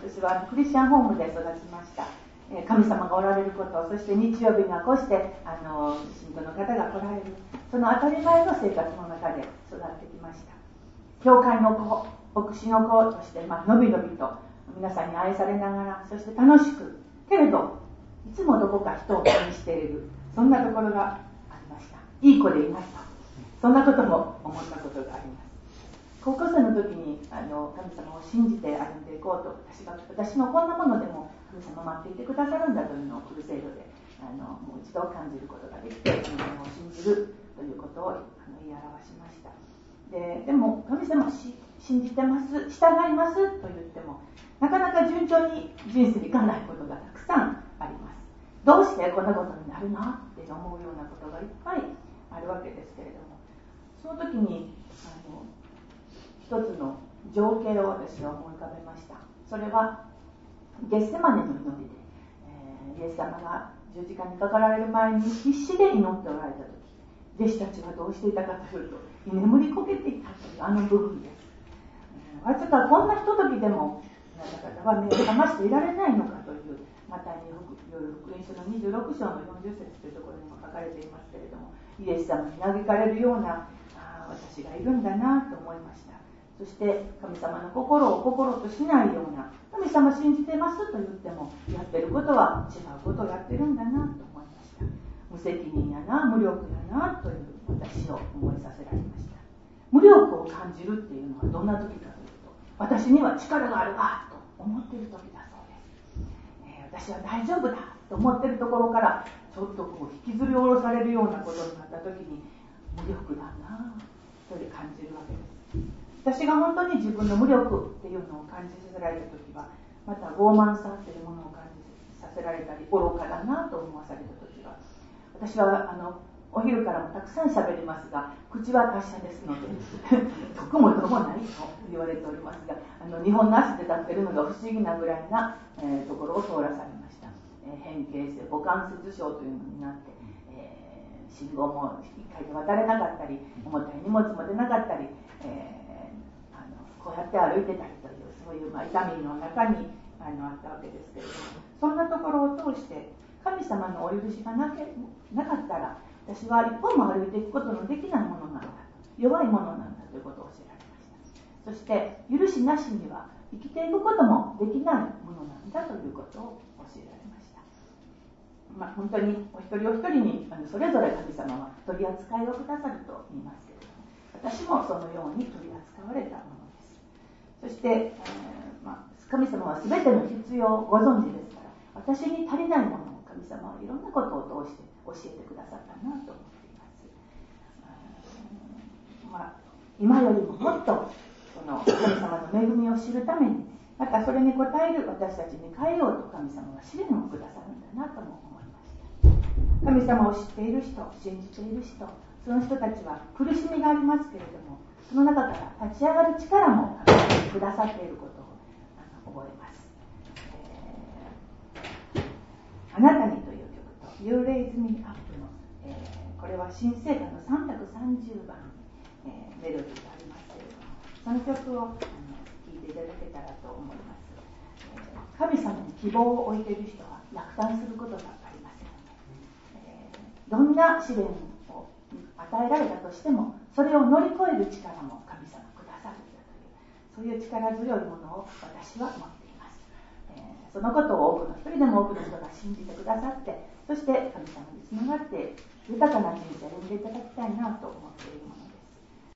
私はクリスチャンホームで育ちました。神様がおられること、そして日曜日がこうして信徒の方が来られる、その当たり前の生活の中で育ってきました。教会の子、牧師の子として、のびのびと皆さんに愛されながら、そして楽しく、けれどいつもどこか人を気にしている、そんなところがありました。いい子でいますと、そんなことも思ったことがあります。高校生の時に神様を信じて歩んでいこうと、私のこんなものでも神様待っていてくださるんだというのをクルセイドでもう一度感じることができて、神様を信じるということを言い表しました。でも神様を信じてます、従いますと言っても、なかなか順調に人生にいかないことがたくさんあります。どうしてこんなことになるのって思うようなことがいっぱいあるわけですけれども、その時に一つの情景を私は思い浮かべました。それはゲッセマネの祈りで、イエス様が十字架にかかられる前に必死で祈っておられた時、弟子たちはどうしていたかというと、居眠りこけていたというあの部分です。わずかこんなひとときでもあなた方は目を覚ましていられないのかという、マタイによる福音書の26章の40節というところにも書かれていますけれども、イエス様に嘆かれるような私がいるんだなと思いました。そして神様の心を心としないような、神様信じてますと言ってもやってることは違うことをやってるんだなと思いました。無責任やな、無力やなという私を思いさせられました。無力を感じるっていうのはどんな時かというと、私には力があるわと思っている時だそうです。私は大丈夫だと思っているところからちょっと引きずり下ろされるようなことになった時に、無力だなと感じるわけです。私が本当に自分の無力っていうのを感じさせられた時は、また傲慢さっていうものを感じさせられたり、愚かだなと思わされた時は、私はお昼からもたくさん喋りますが、口は達者ですので得もどもないと言われておりますが、2本の足で立っているのが不思議なぐらいな、ところを通らされました。変形性股関節症というのになって、信号も1回で渡れなかったり、重たい荷物も出なかったり、こうやって歩いてたりという、そういう痛みの中にあったわけですけれども、そんなところを通して神様のお許しがなかったら、私は一歩も歩いていくことのできないものなんだ、弱いものなんだということを教えられました。そして許しなしには生きていくこともできないものなんだということを教えられました。本当にお一人お一人にそれぞれ神様は取り扱いをくださると言いますけれども、私もそのように取り扱われたものです。そして、神様は全ての必要をご存知ですから、私に足りないものを神様はいろんなことを通して教えてくださったなと思っています。今よりももっとその神様の恵みを知るために、またそれに応える私たちに変えようと神様は試練をくださるんだなとも思いました。神様を知っている人、信じている人、その人たちは苦しみがありますけれども、その中から立ち上がる力もくださっていることを覚えます。あなたにという曲と You Raise Me Up の、これは新聖歌の330番、メロディーがありますけれども、その曲を聴いていただけたらと思います。神様に希望を置いている人は落胆することがありません。どんな試練を与えられたとしても、それを乗り越える力も神様くださるんだという、そういう力強いものを私は持っています。そのことを多くの一人でも多くの人が信じてくださって、そして神様につながって豊かな人生を歩んでいただきたいなと思っているものです。